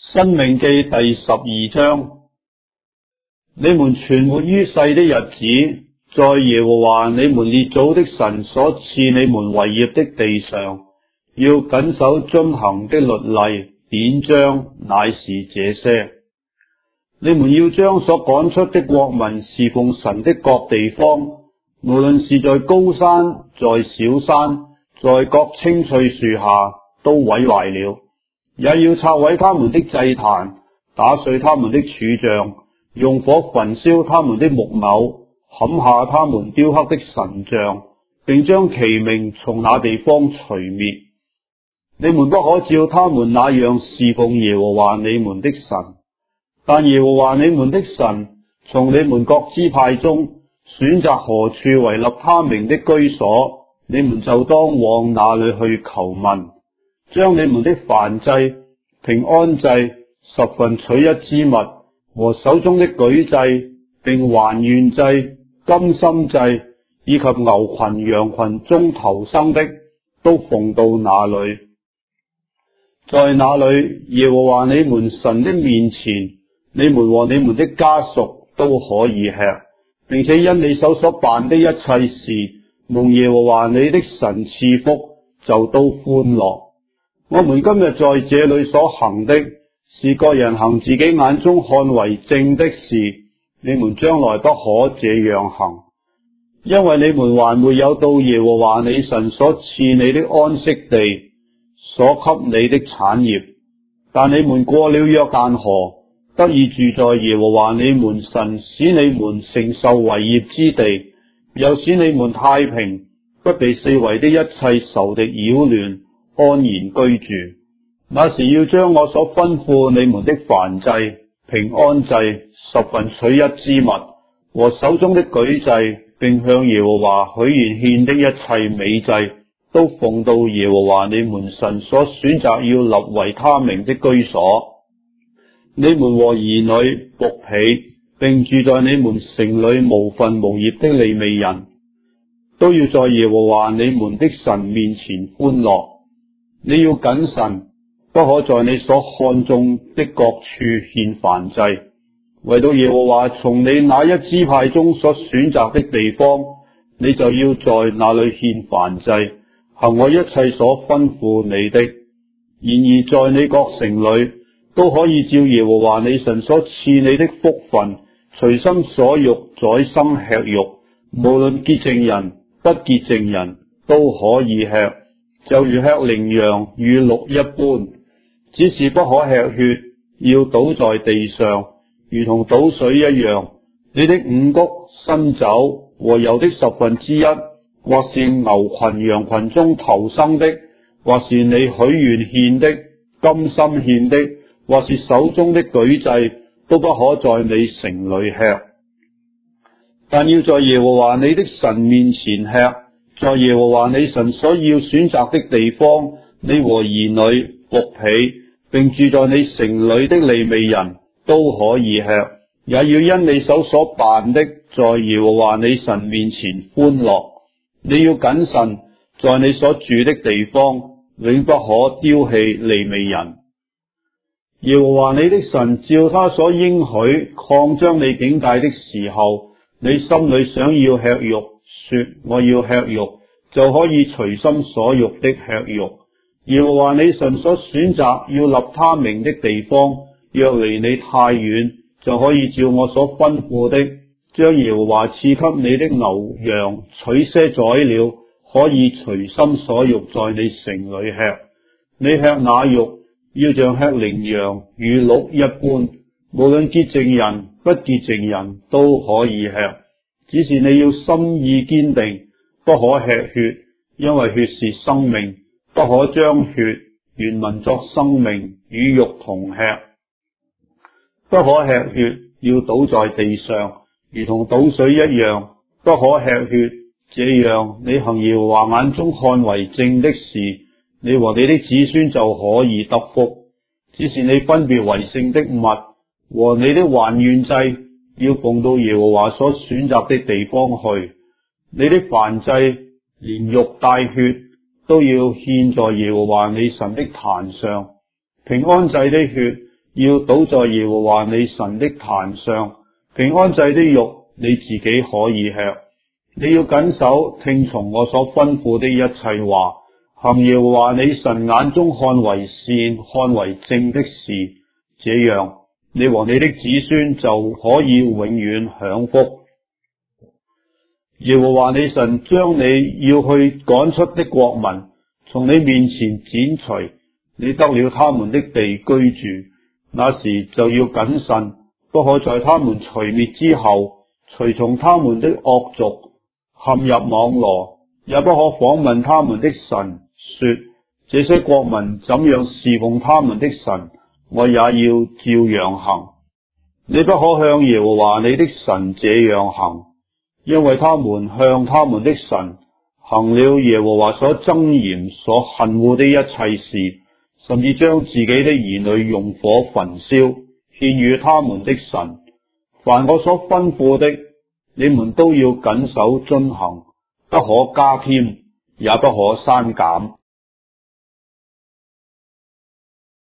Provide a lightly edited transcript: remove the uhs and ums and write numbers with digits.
申命記第12章，你們存活於世的日子，在耶和華你們列祖的神所賜你們為業的地上，要謹守遵行的律例典章，乃是這些：你們要將所趕出的國民侍奉神的各地方，無論是在高山，在小山，在各青翠樹下，都毀壞了。也要拆毀他們的祭壇，打碎他們的柱像，用火焚燒他們的木偶，砍下他們雕刻的神像，並將其名從那地方除滅。你們不可照他們那樣侍奉耶和華你們的神，但耶和華你們的神從你們各支派中選擇何處為立他名的居所，你們就當往那裏去求問，將你們的燔祭、平安祭、十分取一之物和手中的舉祭，並還願祭、甘心祭，以及牛群、羊群中頭生的，都奉到那裏。在那裏，耶和華你們神的面前，你們和你們的家屬都可以吃，並且因你手所辦的一切事，蒙耶和華你的神賜福，就都歡樂。我們今日在這裏所行的，是各人行自己眼中看為正的事，你們將來不可這樣行，因為你們還沒有到耶和華你神所賜你的安息地，所給你的產業。但你們過了約旦河，得以住在耶和華你們神使你們承受為業之地，又使你們太平，不被四圍的一切仇敵擾亂，安然居住。那時要將我所吩咐你們的燔祭、平安祭、十分取一之物和手中的舉祭，並向耶和華許願獻的一切美祭，都奉到耶和華你們神所選擇要立為他名的居所。你們和兒女、僕婢，並住在你們城裏無分無業的利未人，都要在耶和華你們的神面前歡樂。你要謹慎，不可在你所看中的各處獻燔祭，唯到耶和華從你那一支派中所選擇的地方，你就要在那裏獻燔祭，行我一切所吩咐你的。然而在你各城裏，都可以照耶和華你神所賜你的福分，隨心所欲宰生吃肉，無論潔淨人不潔淨人都可以吃，就如吃羚羊與鹿一般，只是不可吃血，要倒在地上，如同倒水一樣。你的五穀、新酒和油的十分之一，或是牛群、羊群中頭生的，或是你許願獻的、甘心獻的，或是手中的舉祭，都不可在你城裏吃，但要在耶和華你的神面前吃。在耶和華你神所要選擇的地方，你和兒女、僕婢，並住在你城裏的利未人都可以吃，也要因你手所辦的，在耶和華你神面前歡樂。你要謹慎，在你所住的地方，永不可丟棄利未人。耶和華你的神照他所應許擴張你境界的時候，你心裏想要吃肉，說我要吃肉，就可以隨心所欲的吃肉。耶和華你神所選擇要立他名的地方，若離你太遠，就可以照我所吩咐的，將耶和華賜給你的牛羊取些宰了，可以隨心所欲在你城裏吃。你吃那肉，要像吃羚羊與鹿一般，無論潔淨人不潔淨人都可以吃。只是你要心意堅定，不可吃血，因為血是生命，不可將血原文作生命與肉同吃。不可吃血，要倒在地上，如同倒水一樣。不可吃血，這樣你行耶和華眼中看為正的事，你和你的子孫就可以得福。只是你分別為聖的物和你的還願祭，要奉到耶和華所選擇的地方去。你的燔祭連肉帶血都要獻在耶和華你神的壇上。平安祭的血要倒在耶和華你神的壇上。平安祭的肉你自己可以吃，你要謹守聽從我所吩咐的一切話，行耶和華你神眼中看為善、看為正的事，這樣你和你的子孫就可以永遠享福。耶和華你神將你要去趕出的國民從你面前剪除，你得了他們的地居住，那時就要謹慎，不可在他們除滅之後，隨從他們的惡俗，陷入網羅，也不可訪問他們的神，說這些國民怎樣侍奉他們的神，我也要照樣行。你不可向耶和華你的神這樣行，因為他們向他們的神行了耶和華所憎嚴、所恨惡的一切事，甚至將自己的兒女用火焚燒，獻與他們的神。凡我所吩咐的，你們都要謹守遵行，不可加添，也不可刪減。